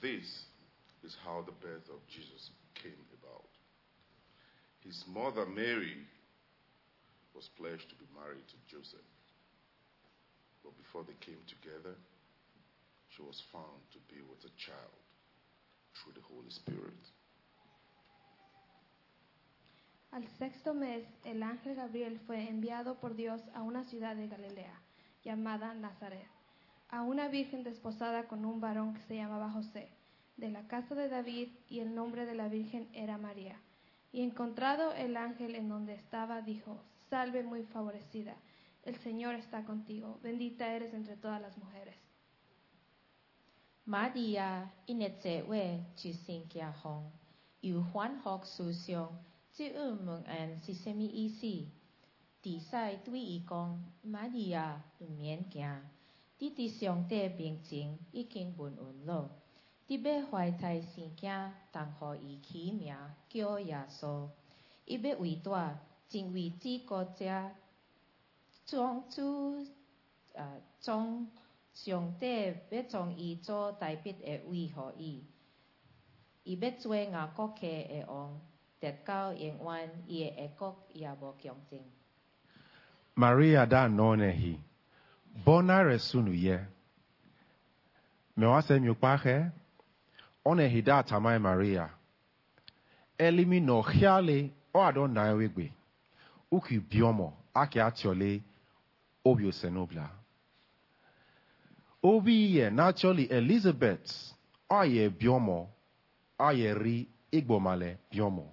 this is how the birth of Jesus came about. His mother Mary was pledged to be married to Joseph. But before they came together, she was found to be with a child through the Holy Spirit. Al sexto mes, el ángel Gabriel fue enviado por Dios a una ciudad de Galilea, llamada Nazaret, a una virgen desposada con un varón que se llamaba José, de la casa de David, y el nombre de la virgen era María. Y encontrado el ángel en donde estaba, dijo: Salve muy favorecida, el Señor está contigo, bendita eres entre todas las mujeres. Maria inetsewe chisinkia hong, yu huan hok susyong, chi mung an sisemi isi. Tỷ sai tuy y con, Maria lu miễn kia, tí tí xiong tê biên chính y kinh buồn ổn lộ. Tí bê hoài thai xin kia tăng hồ y khí mía kio ya so. Y bê ủy tòa, chính ủy chi có cha, trong chú trong xiong tê bê trong y cho tài biết e ủy hồ y. Y bê chuê ngà có kê e ong, tẹt cao yên oan y e cốc ya bò kiong chính. Maria da nonehi, bona resunu ye. Mewase miukpache, onehi da tamai Maria. Elimi no hiale o adon naewegbe. Uki biomo ake atiole obio senobla. Obi ye naturally Elizabeth aye biomo aye ri igbomale biomo.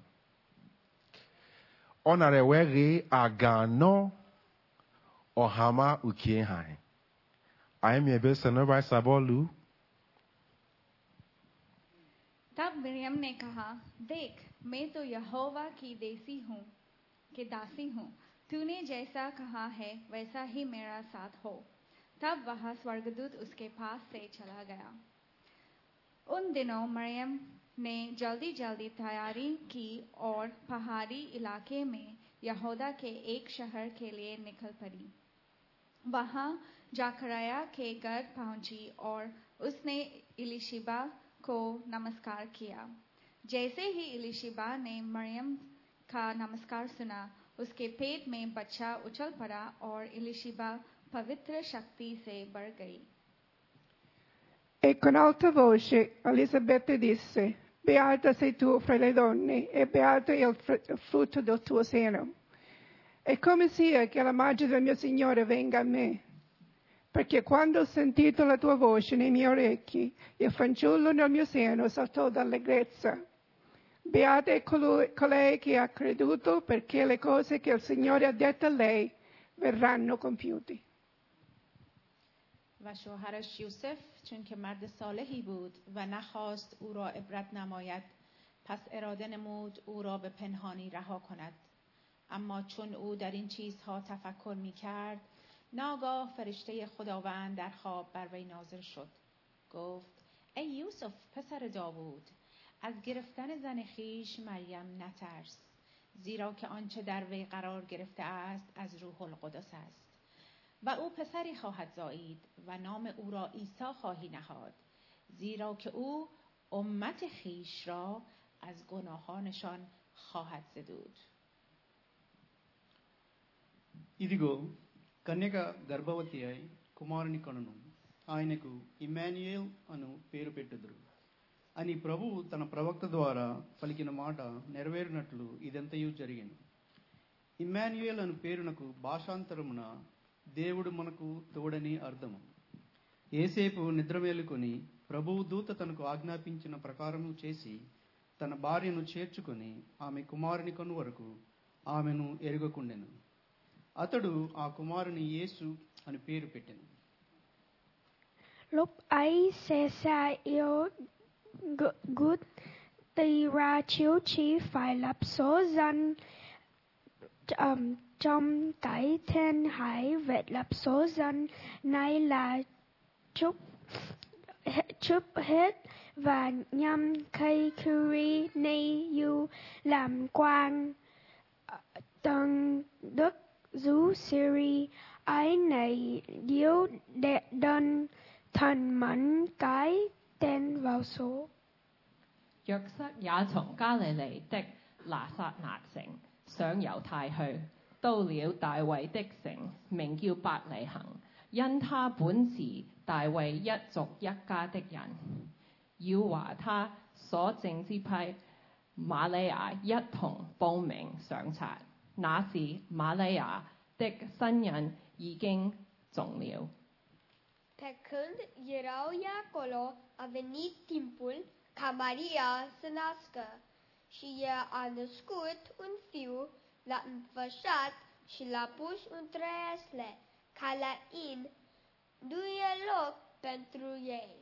Onare wege agano Ohama ukie hai. I me be senobai sabolu. तब मरियम ने कहा, देख मैं तो यहोवा की दासी हूँ, तूने जैसा कहा है वैसा ही मेरा साथ हो। तब वह स्वर्गदूत उसके पास से चला गया। उन दिनों मरियम ने जल्दी जल्दी तैयारी की और पहाड़ी इलाके में यहूदा के एक शहर के लिए निकल पड़ी। वहां जकरिया के घर पहुंची और उसने इलिशिबा को नमस्कार किया। जैसे ही इलिशिबा ने मरियम का नमस्कार सुना, उसके पेट में बच्चा उछल पड़ा और इलिशिबा पवित्र शक्ति से भर गई। E con alta voce Elisabetta disse: Beata sei tu fra le donne e beato è il frutto del tuo seno. E come sia che la madre del mio Signore venga a me? Perché quando ho sentito la tua voce nei miei orecchi, il fanciullo nel mio seno saltò d'allegrezza. Beata è colei che ha creduto, perché le cose che il Signore ha detto a lei verranno compiute. و شوهرش یوسف چون که مرد صالحی بود و نخواست او را عبرت نماید، پس اراده نمود او را به پنهانی رها کند. اما چون او در این چیزها تفکر می کرد، ناگاه فرشته خداوند در خواب بر وی نازل شد. گفت: ای یوسف پسر داوود، از گرفتن زن خویش مریم نترس، زیرا که آنچه در وی قرار گرفته است از روح القدس است. و او پسری خواهد زایید و نام او را عیسی خواهی نهاد، زیرا که او امت خویش را از گناهانشان خواهد زدود. ఇదిగో కన్యక గర్భవతి అయి కుమారుని కనును, ఆయనకు Emmanuel అను పేరు పెట్టుదురు అని ప్రభువు తన ప్రవక్త ద్వారా పలికిన మాట నెరవేరినట్లు ఇదంతయు జరిగింది. ఇమ్మాన్యుయేల్ అను పేరునకు భాషాంతరమున దేవుడు మనకు తోడని అర్థము. యేసేపు నిద్రమేలుకొని ప్రభువు దూత తనకు ఆజ్ఞాపించిన ప్రకారము చేసి తన భార్యను చేర్చుకొని ఆమె కుమారుని కను వరకు ఆమెను ఎరుగకుండెను. అతడు ఆ కుమారుని యేసు అని పేరు పెట్టెను. Lúc ấy Caesar yêu Gud tỳ ra chiếu chỉ phải lập số dân trong cái thiên hải. Về lập số dân này là chúc hết và nhằm cây Kyrie Neyu làm quan tân đức Dú Syri ấy này điếu đệ đơn thần mẫn cái tên vào số. 約瑟也從加利利的拿撒勒城上猶太去，到了大衛的城，名叫伯利恆，因他本是大衛一族一家的人，要和他所剩之批瑪利亞一同報名上冊。那時瑪利亞的身孕已經重了。 Pe când erau acolo, a venit timpul ca Maria să nască și ea a născut un fiu, l-a înfășat și l-a pus între esle, ca la in, nu e loc pentru ei.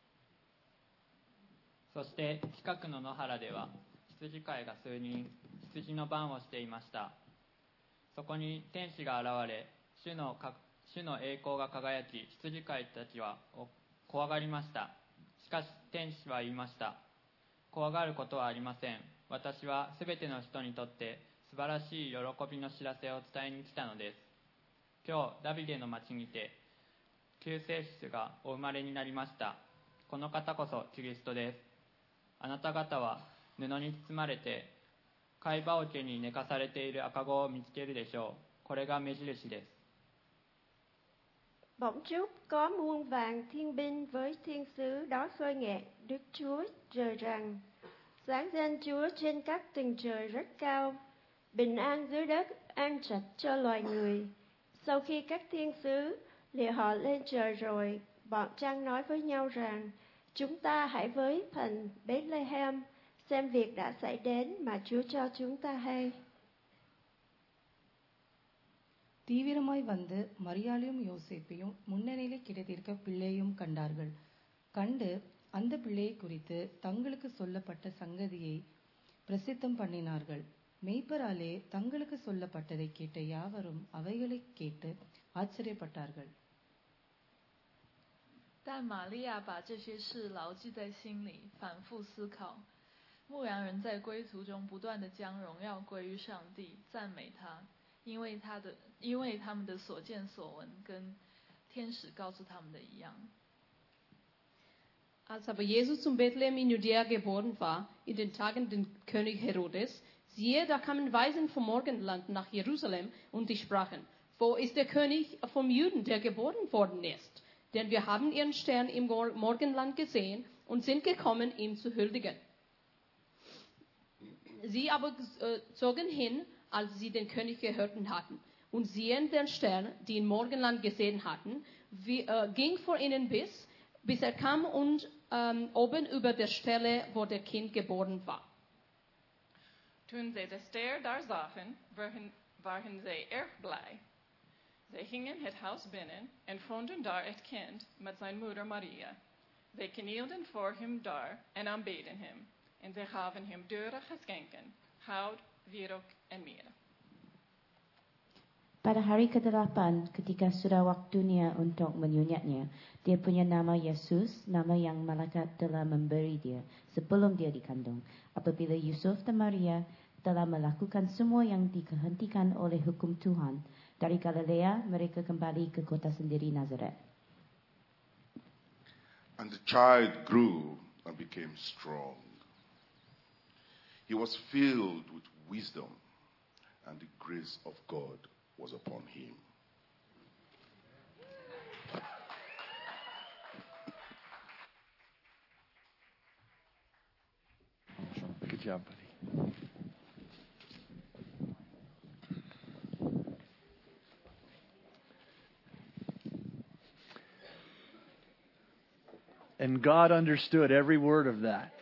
そして近くの野原では羊飼いが数人羊の番をしていました。そこに天使が現れ、主の栄光が輝き、羊飼いたちは怖がりました。しかし天使は言いました。怖がることはありません。私はすべての人にとって素晴らしい喜びの知らせを伝えに来たのです。今日ダビデの町にて救世主がお生まれになりました。この方こそキリストです。あなた方は布に包まれて貝羽桶に寝かされている赤子を見つけるでしょう。これが目印です。 Bỗng chốc có muôn vàng thiên binh với thiên sứ đó khơi nghẹn Đức Chúa rờ rằng: sáng danh Chúa trên các tầng trời rất cao, bình an dưới đất, an trạch cho loài người. Sau khi các thiên sứ lìa họ lên trời rồi, bọn trang nói với nhau rằng: chúng ta hãy với thành Bethlehem xem việc đã xảy đến mà Chúa cho chúng ta hay. தீவிரமாய் வந்து மரியாளையும் யோசேப்பையும் முன்னணியிலே கிடைத்திருக்க பிள்ளையும் கண்டார்கள். கண்டு அந்த பிள்ளையை குறித்து தங்களுக்கு சொல்லப்பட்ட சங்கதியை பிரசித்தம் பண்ணினார்கள். மெய்ப்பராலே தங்களுக்கு சொல்லப்பட்டதை கேட்ட யாவரும் அவைகளை கேட்டு ஆச்சரியப்பட்டார்கள். 但玛利亚把这些事牢记在心里，反复思考。牧羊人在归途中不断地将荣耀归于上帝，赞美他，因为他们的所见所闻跟天使告诉他们的一样。 Als aber Jesus zum Bethlehem in Judäa geboren war, in den Tagen des König Herodes, siehe, da kamen Weisen vom Morgenland nach Jerusalem und die sprachen: Wo ist der König vom Juden, der geboren worden ist? Denn wir haben ihren Stern im Morgenland gesehen und sind gekommen, ihm zu huldigen. Sie aber zogen hin, als sie den König gehört hatten. Und sehen den Stern, die im Morgenland gesehen hatten, ging vor ihnen bis er kam und oben über der Stelle, wo der Kind geboren war. Toen zij de ster daar zagen, waren zij erg blij. Zij gingen het huis binnen en vonden daar het kind met zijn moeder Maria. Zij knielden voor hem daar en aanbeden hem. En zij gaven hem dure geschenken, goud, wierook en mirre. Pada hari ke-8 ketika sudah waktunya untuk menyunyatnya, dia punya nama Yesus, nama yang malaikat telah memberi dia sebelum dia dikandung. Apabila Yusuf dan Maria telah melakukan semua yang dikehentikkan oleh hukum Tuhan, dari Galilea mereka kembali ke kota sendiri Nazaret. And the child grew and became strong. He was filled with wisdom, and the grace of God was upon him. Good job, buddy. And God understood every word of that.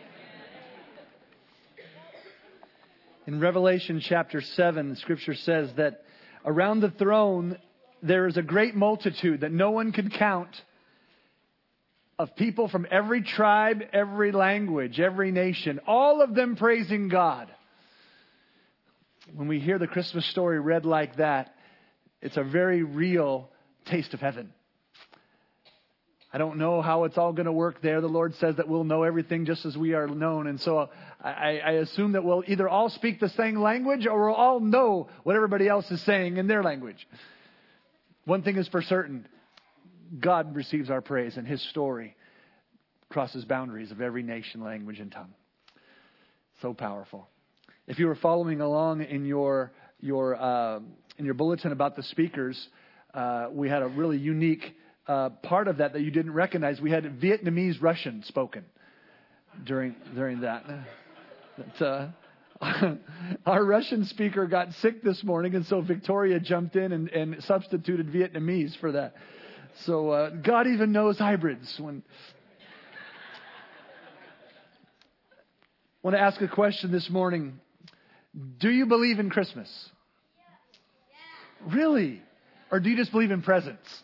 In Revelation chapter 7, the scripture says that around the throne there is a great multitude that no one can count of people from every tribe, every language, every nation, all of them praising God. When we hear the Christmas story read like that, it's a very real taste of heaven. I don't know how it's all going to work there. The Lord says that we'll know everything just as we are known. And so I assume that we'll either all speak the same language or we'll all know what everybody else is saying in their language. One thing is for certain. God receives our praise, and His story crosses boundaries of every nation, language, and tongue. So powerful. If you were following along in your bulletin about the speakers, we had a really unique part of that you didn't recognize. We had Vietnamese Russian spoken during that. Our Russian speaker got sick this morning, and so Victoria jumped in and substituted Vietnamese for that. So God even knows hybrids. I want to ask a question this morning. Do you believe in Christmas? Really? Or do you just believe in presents?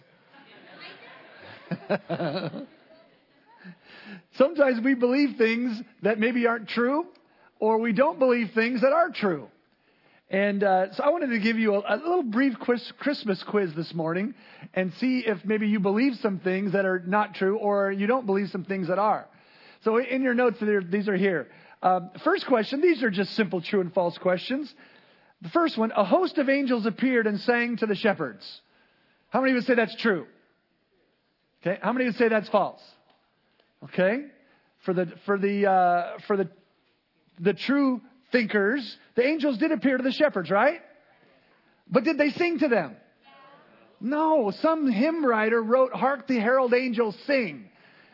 Sometimes we believe things that maybe aren't true, or we don't believe things that are true. And so I wanted to give you a little brief Christmas quiz this morning and see if maybe you believe some things that are not true, or you don't believe some things that are. So in your notes, these are here. First question, these are just simple true and false questions. The first one, a host of angels appeared and sang to the shepherds. How many would say that's true? Okay. How many would say that's false? Okay. For the true thinkers, the angels did appear to the shepherds, right? But did they sing to them? No. Some hymn writer wrote, "Hark the herald angels sing."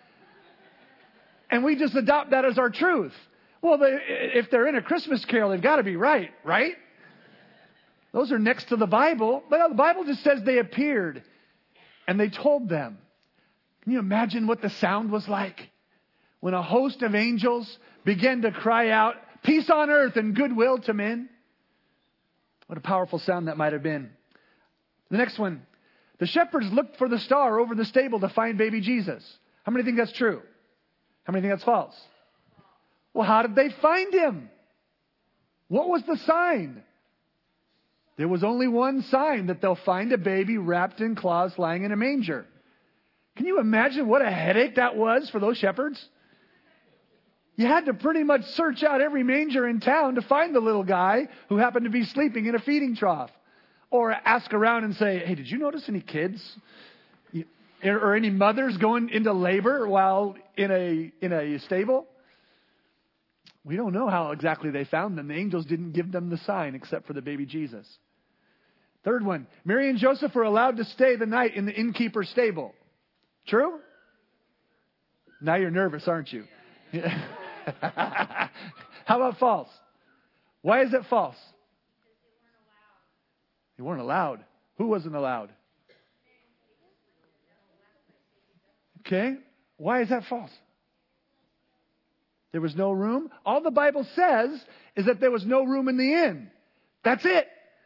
And we just adopt that as our truth. Well, if they're in a Christmas carol, they've got to be right? Those are next to the Bible. But the Bible just says they appeared and they told them. Can you imagine what the sound was like when a host of angels began to cry out, "Peace on earth and goodwill to men"? What a powerful sound that might have been. The next one. The shepherds looked for the star over the stable to find baby Jesus. How many think that's true? How many think that's false? Well, how did they find him? What was the sign? There was only one sign, that they'll find a baby wrapped in cloths lying in a manger. Can you imagine what a headache that was for those shepherds? You had to pretty much search out every manger in town to find the little guy who happened to be sleeping in a feeding trough. Or ask around and say, "Hey, did you notice any kids? Or any mothers going into labor while in a stable?" We don't know how exactly they found them. The angels didn't give them the sign except for the baby Jesus. Third one. Mary and Joseph were allowed to stay the night in the innkeeper's stable. True? Now you're nervous, aren't you? How about false? Why is it false? They weren't allowed. Who wasn't allowed? Okay. Why is that false? There was no room. All the Bible says is that there was no room in the inn. That's it.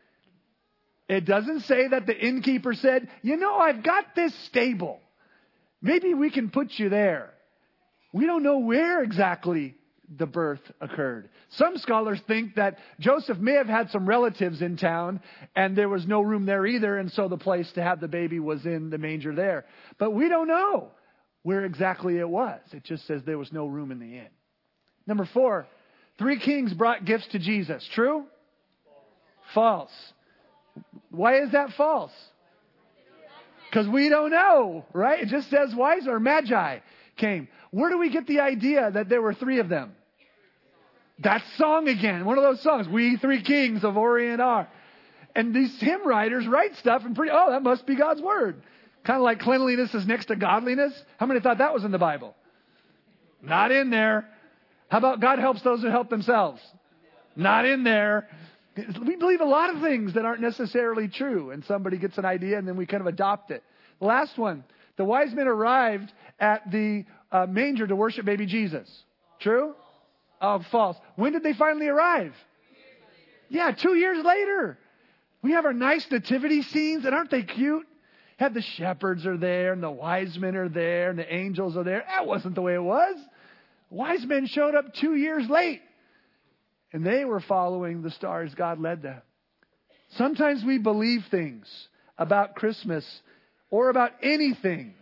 It doesn't say that the innkeeper said, "I've got this stable. Maybe we can put you there." We don't know where exactly the birth occurred. Some scholars think that Joseph may have had some relatives in town and there was no room there either, and so the place to have the baby was in the manger there. But we don't know where exactly it was. It just says there was no room in the inn. Number 4, 3 kings brought gifts to Jesus. True? False. Why is that false? Because we don't know, right? It just says wise or magi came. Where do we get the idea that there were 3 of them? That song again. One of those songs. "We 3 kings of Orient are." And these hymn writers write stuff and that must be God's word. Kind of like cleanliness is next to godliness. How many thought that was in the Bible? Not in there. How about God helps those who help themselves? Not in there. We believe a lot of things that aren't necessarily true. And somebody gets an idea and then we kind of adopt it. The last one. The wise men arrived at the manger to worship baby Jesus. True? Oh, false. When did they finally arrive? Yeah, 2 years later. We have our nice nativity scenes, and aren't they cute? Had the shepherds are there, and the wise men are there, and the angels are there. That wasn't the way it was. Wise men showed up 2 years late, and they were following the stars God led them. Sometimes we believe things about Christmas or about anything,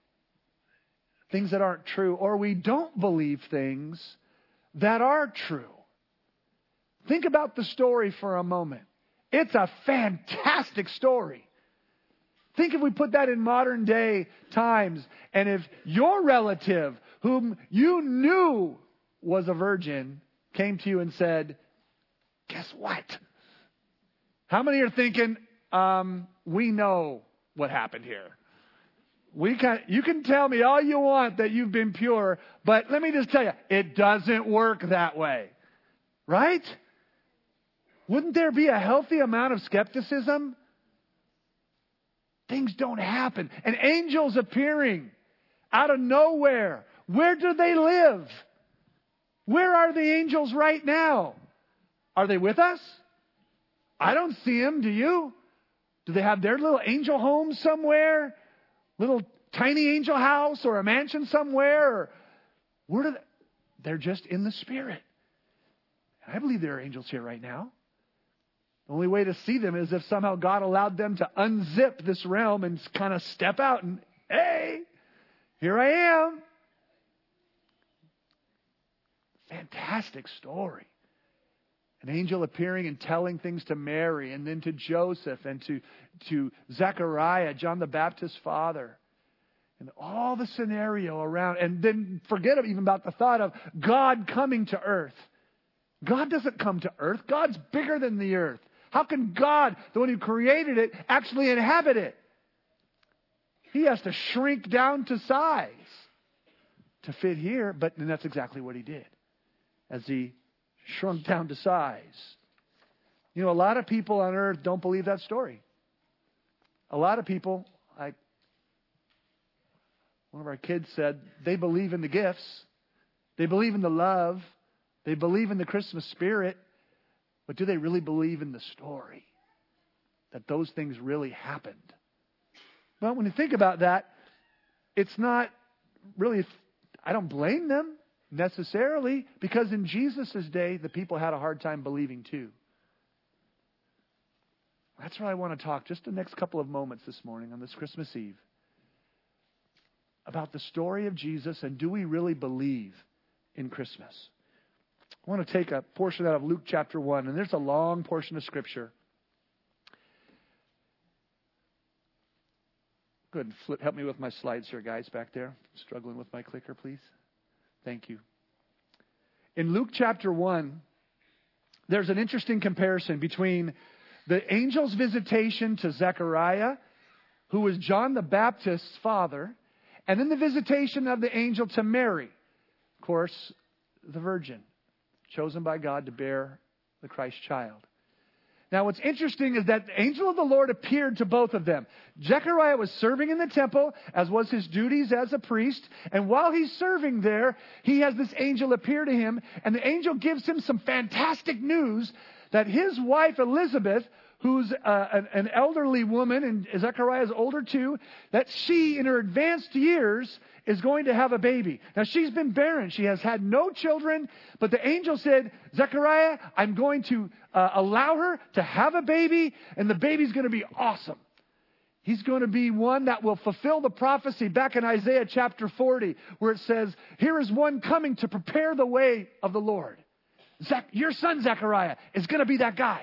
things that aren't true, or we don't believe things that are true. Think about the story for a moment. It's a fantastic story. Think if we put that in modern day times, and if your relative, whom you knew was a virgin, came to you and said, guess what? How many are thinking, we know what happened here? You can tell me all you want that you've been pure, but let me just tell you, it doesn't work that way. Right? Wouldn't there be a healthy amount of skepticism? Things don't happen. And angels appearing out of nowhere. Where do they live? Where are the angels right now? Are they with us? I don't see them. Do you? Do they have their little angel home somewhere? Little tiny angel house or a mansion somewhere? Or where do they're just in the Spirit. I believe there are angels here right now. The only way to see them is if somehow God allowed them to unzip this realm and kind of step out and, hey, here I am. Fantastic story. An angel appearing and telling things to Mary and then to Joseph and to Zechariah, John the Baptist's father. And all the scenario around. And then forget even about the thought of God coming to earth. God doesn't come to earth. God's bigger than the earth. How can God, the one who created it, actually inhabit it? He has to shrink down to size to fit here. And that's exactly what he did. As he shrunk down to size. You know, a lot of people on earth don't believe that story. A lot of people, like one of our kids said, they believe in the gifts. They believe in the love. They believe in the Christmas spirit. But do they really believe in the story? That those things really happened? Well, when you think about that, it's not really, I don't blame them necessarily, because in Jesus' day, the people had a hard time believing too. That's why I want to talk just the next couple of moments this morning on this Christmas Eve about the story of Jesus and do we really believe in Christmas? I want to take a portion out of Luke chapter 1, and there's a long portion of Scripture. Go ahead and help me with my slides here, guys, back there. Struggling with my clicker, please. Thank you. In Luke chapter 1, there's an interesting comparison between the angel's visitation to Zechariah, who was John the Baptist's father, and then the visitation of the angel to Mary, of course, the virgin, chosen by God to bear the Christ child. Now, what's interesting is that the angel of the Lord appeared to both of them. Zechariah was serving in the temple, as was his duties as a priest. And while he's serving there, he has this angel appear to him. And the angel gives him some fantastic news that his wife, Elizabeth, who's an elderly woman, and Zechariah is older too, that she, in her advanced years, is going to have a baby. Now, she's been barren. She has had no children. But the angel said, Zechariah, I'm going to allow her to have a baby, and the baby's going to be awesome. He's going to be one that will fulfill the prophecy back in Isaiah chapter 40, where it says, here is one coming to prepare the way of the Lord. Your son, Zechariah, is going to be that guy.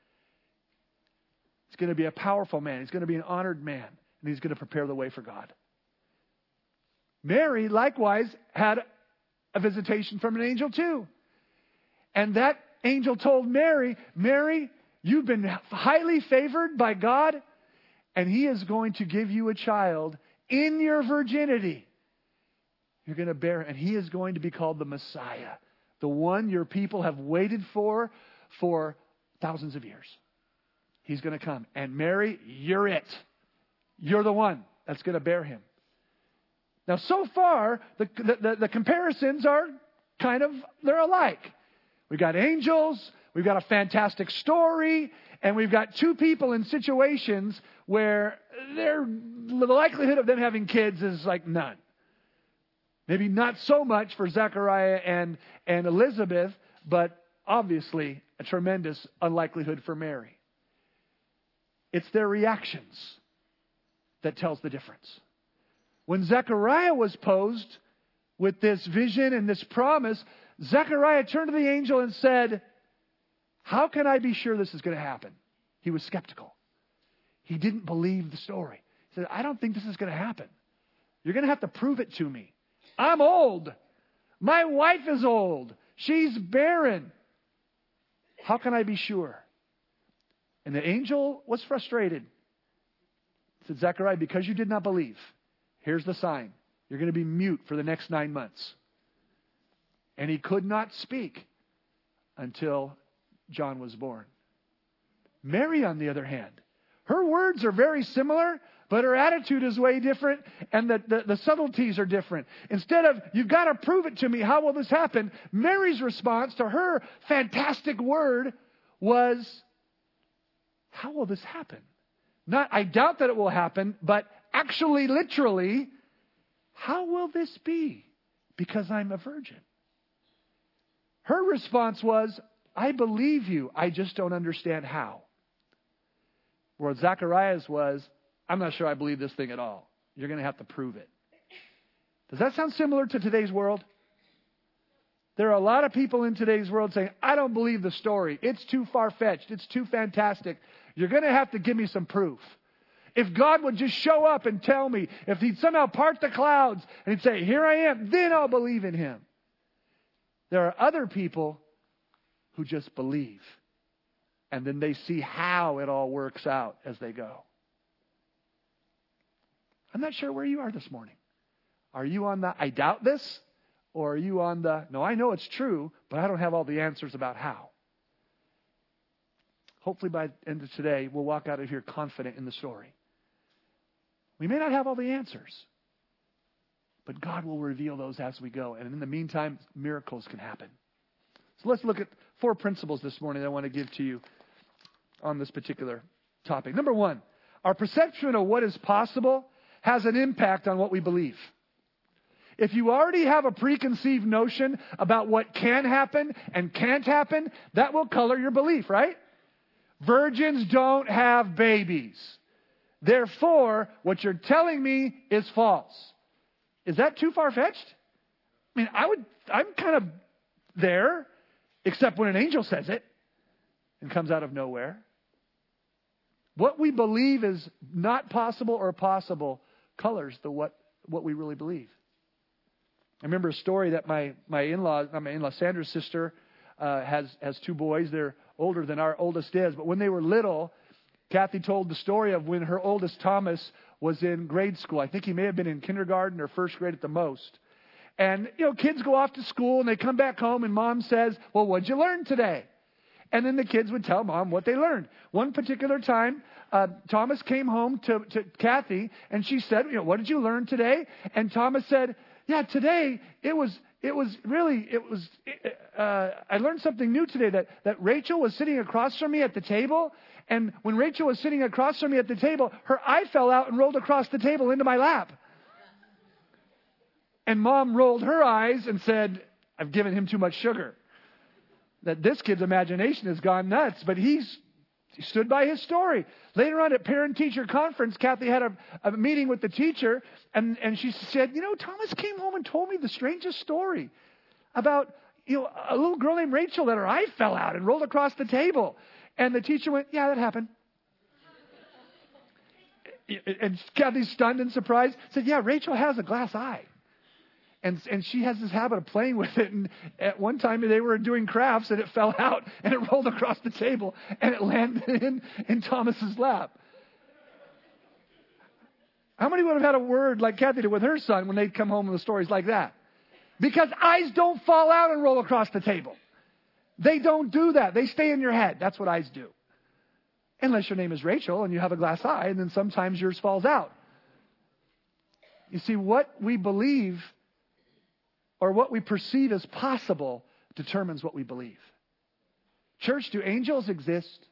He's going to be a powerful man. He's going to be an honored man. And he's going to prepare the way for God. Mary, likewise, had a visitation from an angel too. And that angel told Mary, Mary, you've been highly favored by God, and He is going to give you a child in your virginity. You're going to bear, and He is going to be called the Messiah, the one your people have waited for thousands of years. He's going to come. And Mary, you're it. You're the one that's going to bear Him. Now, so far, the comparisons are they're alike. We've got angels, we've got a fantastic story, and we've got two people in situations where the likelihood of them having kids is like none. Maybe not so much for Zechariah and Elizabeth, but obviously a tremendous unlikelihood for Mary. It's their reactions that tells the difference. When Zechariah was posed with this vision and this promise, Zechariah turned to the angel and said, how can I be sure this is going to happen? He was skeptical. He didn't believe the story. said, I don't think this is going to happen. You're going to have to prove it to me. I'm old. My wife is old. She's barren. How can I be sure? And the angel was frustrated. He said, Zechariah, because you did not believe, here's the sign. You're going to be mute for the next 9 months. And he could not speak until John was born. Mary, on the other hand, her words are very similar, but her attitude is way different, and the subtleties are different. Instead of, you've got to prove it to me, how will this happen? Mary's response to her fantastic word was, how will this happen? Not, I doubt that it will happen, but actually, literally, how will this be? Because I'm a virgin. Her response was, I believe you, I just don't understand how. Whereas Zacharias was, I'm not sure I believe this thing at all. You're going to have to prove it. Does that sound similar to today's world? There are a lot of people in today's world saying, I don't believe the story. It's too far-fetched. It's too fantastic. You're going to have to give me some proof. If God would just show up and tell me, if He'd somehow part the clouds and He'd say, here I am, then I'll believe in Him. There are other people who just believe. And then they see how it all works out as they go. I'm not sure where you are this morning. Are you on the, I doubt this? Or are you on the, no, I know it's true, but I don't have all the answers about how? Hopefully by the end of today, we'll walk out of here confident in the story. We may not have all the answers, but God will reveal those as we go. And in the meantime, miracles can happen. So let's look at 4 principles this morning that I want to give to you on this particular topic. Number 1, our perception of what is possible has an impact on what we believe. If you already have a preconceived notion about what can happen and can't happen, that will color your belief, right? Virgins don't have babies. Therefore, what you're telling me is false. Is that too far-fetched? I mean, I'm kind of there, except when an angel says it and comes out of nowhere. What we believe is not possible or possible colors what we really believe. I remember a story that my in-law, Sandra's sister, has 2 boys. They're older than our oldest is. But when they were little, Kathy told the story of when her oldest Thomas was in grade school. I think he may have been in kindergarten or first grade at the most. And, kids go off to school and they come back home and Mom says, well, what'd you learn today? And then the kids would tell Mom what they learned. One particular time, Thomas came home to Kathy and she said, what did you learn today? And Thomas said, yeah, today I learned something new today, that Rachel was sitting across from me at the table. And when Rachel was sitting across from me at the table, her eye fell out and rolled across the table into my lap. And Mom rolled her eyes and said, I've given him too much sugar. That this kid's imagination has gone nuts, but he stood by his story. Later on at parent-teacher conference, Kathy had a meeting with the teacher, and she said, Thomas came home and told me the strangest story about, a little girl named Rachel that her eye fell out and rolled across the table. And the teacher went, yeah, that happened. And Kathy, stunned and surprised, said, yeah, Rachel has a glass eye. And she has this habit of playing with it. And at one time they were doing crafts and it fell out and it rolled across the table and it landed in Thomas's lap. How many would have had a word like Kathy did with her son when they'd come home with stories like that? Because eyes don't fall out and roll across the table. They don't do that. They stay in your head. That's what eyes do. Unless your name is Rachel and you have a glass eye, and then sometimes yours falls out. You see, what we believe or what we perceive as possible determines what we believe. Church, do angels exist?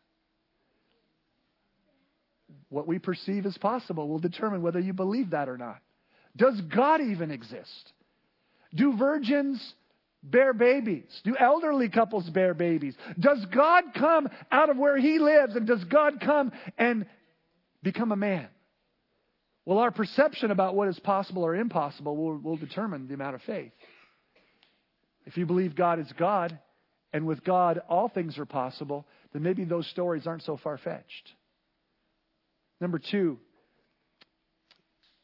What we perceive as possible will determine whether you believe that or not. Does God even exist? Do virgins bear babies? Do elderly couples bear babies? Does God come out of where He lives, and does God come and become a man? Well, our perception about what is possible or impossible will determine the amount of faith. If you believe God is God, and with God all things are possible, then maybe those stories aren't so far-fetched. Number 2,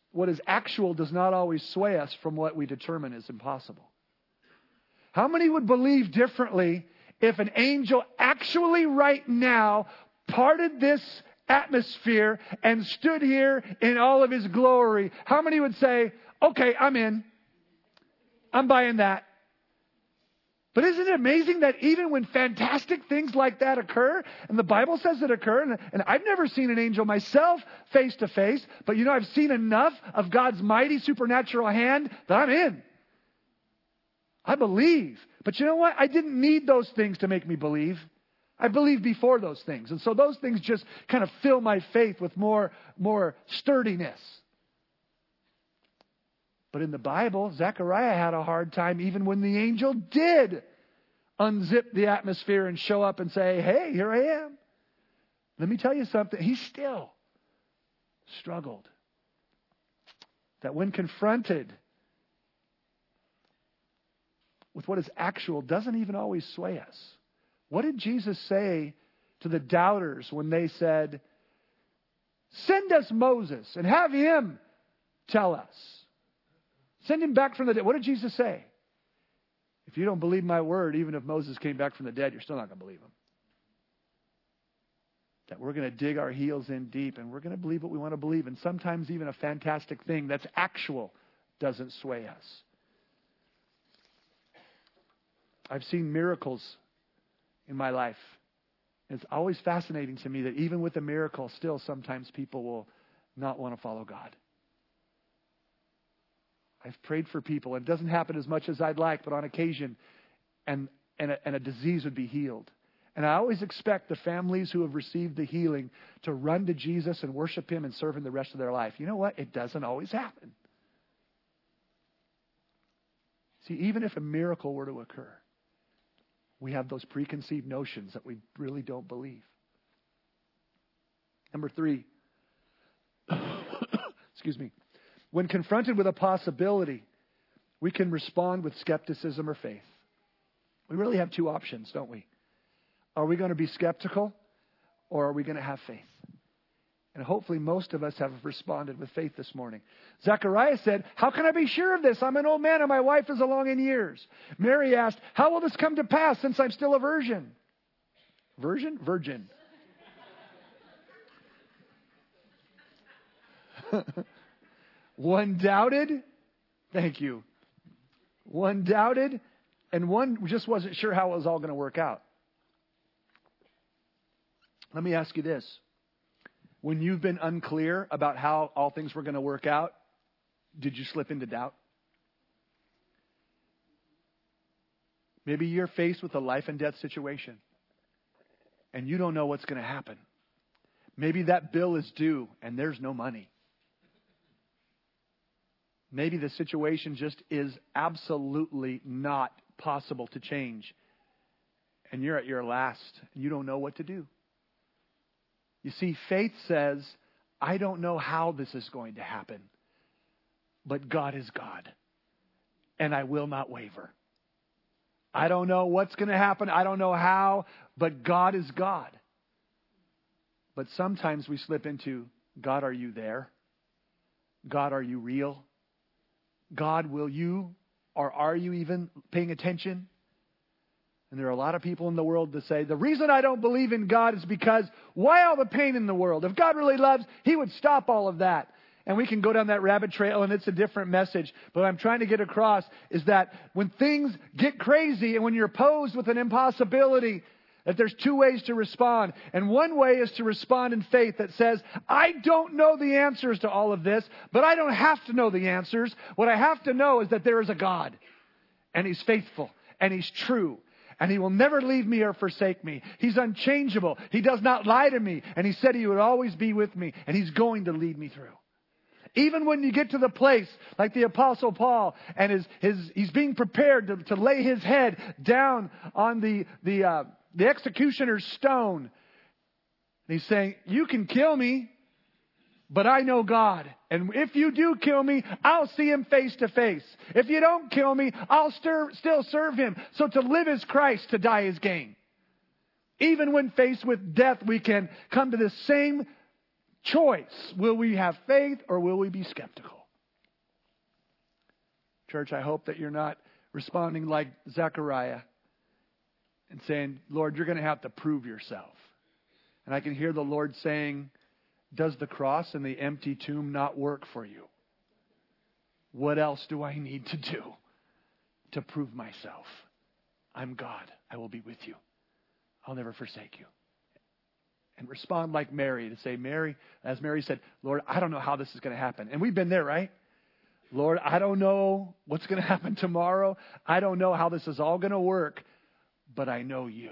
what is actual does not always sway us from what we determine is impossible. How many would believe differently if an angel actually right now parted this atmosphere and stood here in all of his glory? How many would say, okay, I'm in. I'm buying that. But isn't it amazing that even when fantastic things like that occur, and the Bible says it occur, and I've never seen an angel myself face to face, but I've seen enough of God's mighty supernatural hand that I'm in. I believe. But you know what? I didn't need those things to make me believe. I believed before those things. And so those things just kind of fill my faith with more sturdiness. But in the Bible, Zechariah had a hard time even when the angel did unzip the atmosphere and show up and say, hey, here I am. Let me tell you something. He still struggled. That when confronted with what is actual doesn't even always sway us. What did Jesus say to the doubters when they said, send us Moses and have him tell us? Send him back from the dead. What did Jesus say? If you don't believe my word, even if Moses came back from the dead, you're still not going to believe him. That we're going to dig our heels in deep and we're going to believe what we want to believe. And sometimes even a fantastic thing that's actual doesn't sway us. I've seen miracles in my life. And it's always fascinating to me that even with a miracle, still sometimes people will not want to follow God. I've prayed for people. It doesn't happen as much as I'd like, but on occasion, and a disease would be healed. And I always expect the families who have received the healing to run to Jesus and worship him and serve him the rest of their life. You know what? It doesn't always happen. See, even if a miracle were to occur, we have those preconceived notions that we really don't believe. Number 3. Excuse me. When confronted with a possibility, we can respond with skepticism or faith. We really have 2 options, don't we? Are we going to be skeptical or are we going to have faith? And hopefully most of us have responded with faith this morning. Zechariah said, how can I be sure of this? I'm an old man and my wife is along in years. Mary asked, how will this come to pass since I'm still a virgin? Virgin? Virgin. One doubted. Thank you. One doubted, and one just wasn't sure how it was all going to work out. Let me ask you this. When you've been unclear about how all things were going to work out, did you slip into doubt? Maybe you're faced with a life and death situation, and you don't know what's going to happen. Maybe that bill is due, and there's no money. Maybe the situation just is absolutely not possible to change. And you're at your last. And you don't know what to do. You see, faith says, I don't know how this is going to happen. But God is God. And I will not waver. I don't know what's going to happen. I don't know how. But God is God. But sometimes we slip into, God, are you there? God, are you real? God, will you, or are you even paying attention? And there are a lot of people in the world that say, the reason I don't believe in God is because why all the pain in the world? If God really loves, he would stop all of that. And we can go down that rabbit trail and it's a different message. But what I'm trying to get across is that when things get crazy and when you're posed with an impossibility, that there's 2 ways to respond. And one way is to respond in faith that says, I don't know the answers to all of this, but I don't have to know the answers. What I have to know is that there is a God. And he's faithful. And he's true. And he will never leave me or forsake me. He's unchangeable. He does not lie to me. And he said he would always be with me. And he's going to lead me through. Even when you get to the place like the Apostle Paul and he's being prepared to lay his head down on the executioner's stone. And he's saying, you can kill me, but I know God. And if you do kill me, I'll see him face to face. If you don't kill me, I'll still serve him. So to live is Christ, to die is gain. Even when faced with death, we can come to the same choice. Will we have faith or will we be skeptical? Church, I hope that you're not responding like Zechariah and saying, Lord, you're going to have to prove yourself. And I can hear the Lord saying, does the cross and the empty tomb not work for you? What else do I need to do to prove myself? I'm God. I will be with you. I'll never forsake you. And respond like Mary to say, Mary, as Mary said, Lord, I don't know how this is going to happen. And we've been there, right? Lord, I don't know what's going to happen tomorrow. I don't know how this is all going to work, but I know you.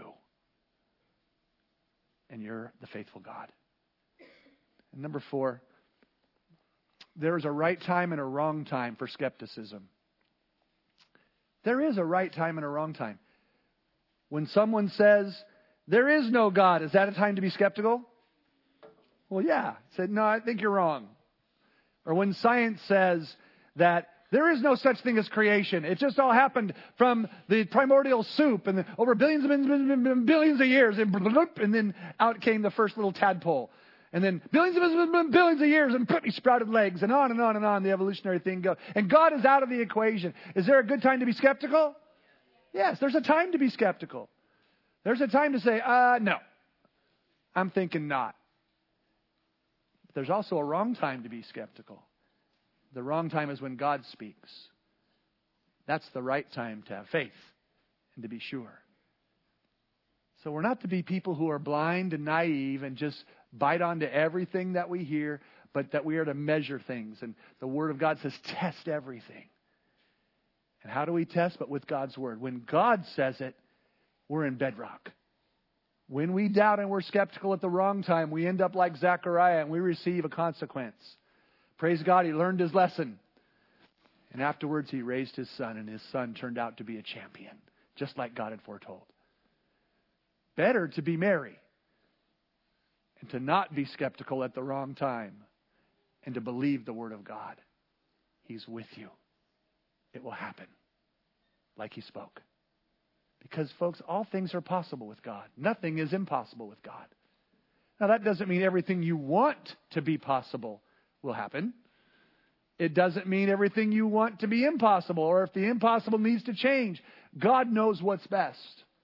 And you're the faithful God. And number 4, there is a right time and a wrong time for skepticism. There is a right time and a wrong time. When someone says, there is no God, is that a time to be skeptical? Well, yeah. Said, no, I think you're wrong. Or when science says that there is no such thing as creation. It just all happened from the primordial soup and over billions and billions of years. And then out came the first little tadpole. And then billions of years and sprouted legs and on and on and on the evolutionary thing goes. And God is out of the equation. Is there a good time to be skeptical? Yes, there's a time to be skeptical. There's a time to say, no, I'm thinking not. But there's also a wrong time to be skeptical. The wrong time is when God speaks. That's the right time to have faith and to be sure. So we're not to be people who are blind and naive and just bite onto everything that we hear, but that we are to measure things. And the Word of God says, test everything. And how do we test? But with God's Word. When God says it, we're in bedrock. When we doubt and we're skeptical at the wrong time, we end up like Zechariah and we receive a consequence. Praise God, he learned his lesson. And afterwards he raised his son, and his son turned out to be a champion, just like God had foretold. Better to be Mary and to not be skeptical at the wrong time and to believe the Word of God. He's with you. It will happen like he spoke. Because, folks, all things are possible with God. Nothing is impossible with God. Now, that doesn't mean everything you want to be possible will happen. It doesn't mean everything you want to be impossible, or if the impossible needs to change. God knows what's best.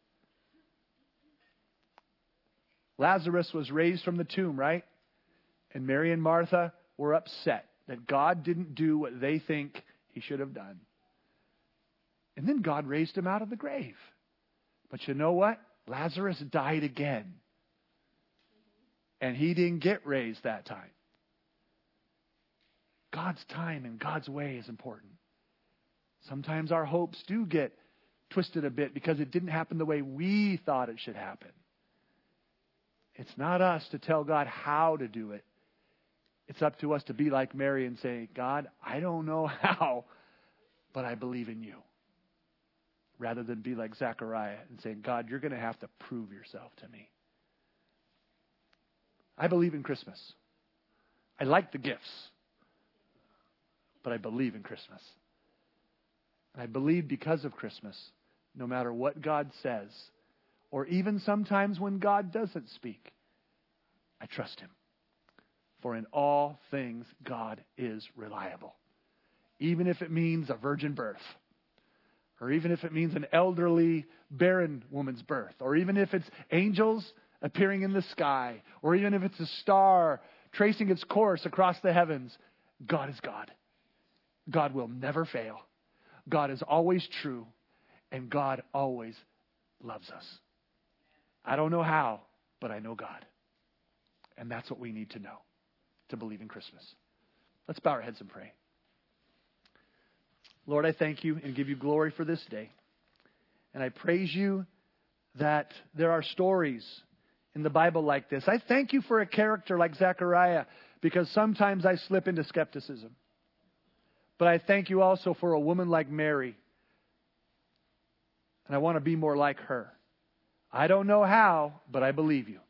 Lazarus was raised from the tomb, right? And Mary and Martha were upset that God didn't do what they think he should have done. And then God raised him out of the grave. But you know what? Lazarus died again. And he didn't get raised that time. God's time and God's way is important. Sometimes our hopes do get twisted a bit because it didn't happen the way we thought it should happen. It's not us to tell God how to do it. It's up to us to be like Mary and say, God, I don't know how, but I believe in you. Rather than be like Zechariah and saying, God, you're going to have to prove yourself to me. I believe in Christmas. I like the gifts. But I believe in Christmas. And I believe because of Christmas, no matter what God says, or even sometimes when God doesn't speak, I trust him. For in all things, God is reliable. Even if it means a virgin birth, or even if it means an elderly, barren woman's birth, or even if it's angels appearing in the sky, or even if it's a star tracing its course across the heavens, God is God. God will never fail. God is always true, and God always loves us. I don't know how, but I know God. And that's what we need to know to believe in Christmas. Let's bow our heads and pray. Lord, I thank you and give you glory for this day. And I praise you that there are stories in the Bible like this. I thank you for a character like Zechariah, because sometimes I slip into skepticism. But I thank you also for a woman like Mary. And I want to be more like her. I don't know how, but I believe you.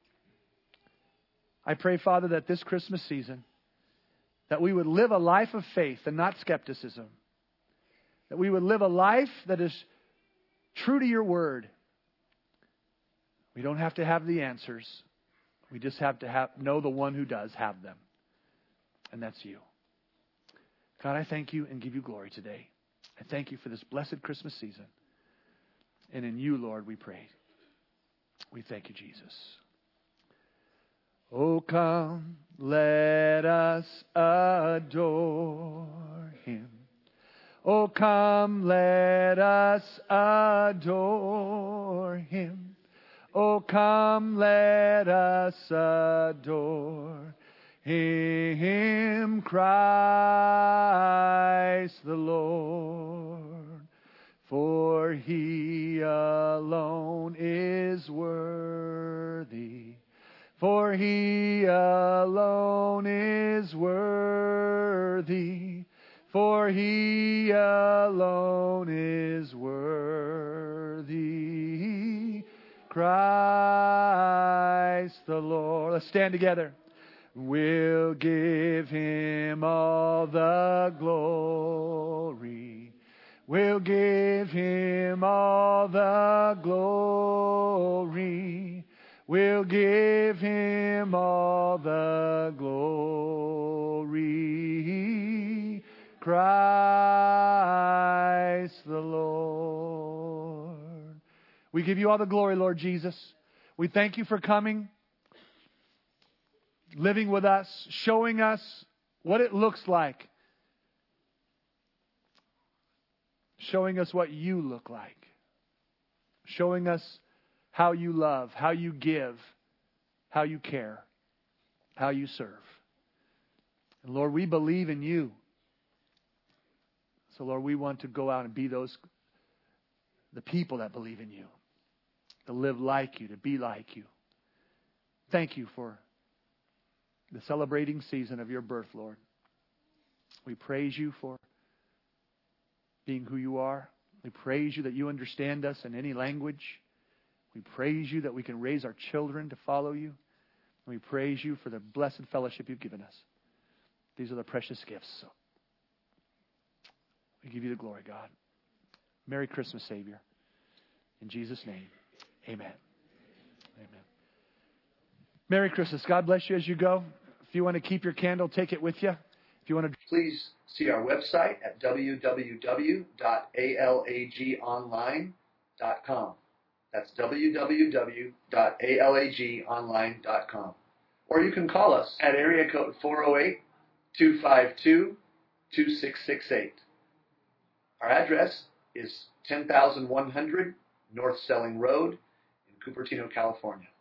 I pray, Father, that this Christmas season, that we would live a life of faith and not skepticism. That we would live a life that is true to your word. We don't have to have the answers. We just have to know the one who does have them. And that's you. God, I thank you and give you glory today. And thank you for this blessed Christmas season. And in you, Lord, we pray. We thank you, Jesus. Oh, come, let us adore him. Oh, come, let us adore him. Oh, come, let us adore him, Christ the Lord. For he alone is worthy. For he alone is worthy. For he alone is worthy. Christ the Lord. Let's stand together. We'll give him all the glory. We'll give him all the glory. We'll give him all the glory. Christ the Lord. We give you all the glory, Lord Jesus. We thank you for coming, living with us, showing us what it looks like, showing us what you look like, showing us how you love, how you give, how you care, how you serve. And Lord, we believe in you. So Lord, we want to go out and be the people that believe in you, to live like you, to be like you. Thank you for the celebrating season of your birth, Lord. We praise you for being who you are. We praise you that you understand us in any language. We praise you that we can raise our children to follow you. And we praise you for the blessed fellowship you've given us. These are the precious gifts. So we give you the glory, God. Merry Christmas, Savior. In Jesus' name, amen. Amen. Merry Christmas. God bless you as you go. If you want to keep your candle, take it with you. If you want to, please see our website at www.alagonline.com. That's www.alagonline.com. Or you can call us at area code 408-252-2668. Our address is 10,100 North Selling Road in Cupertino, California.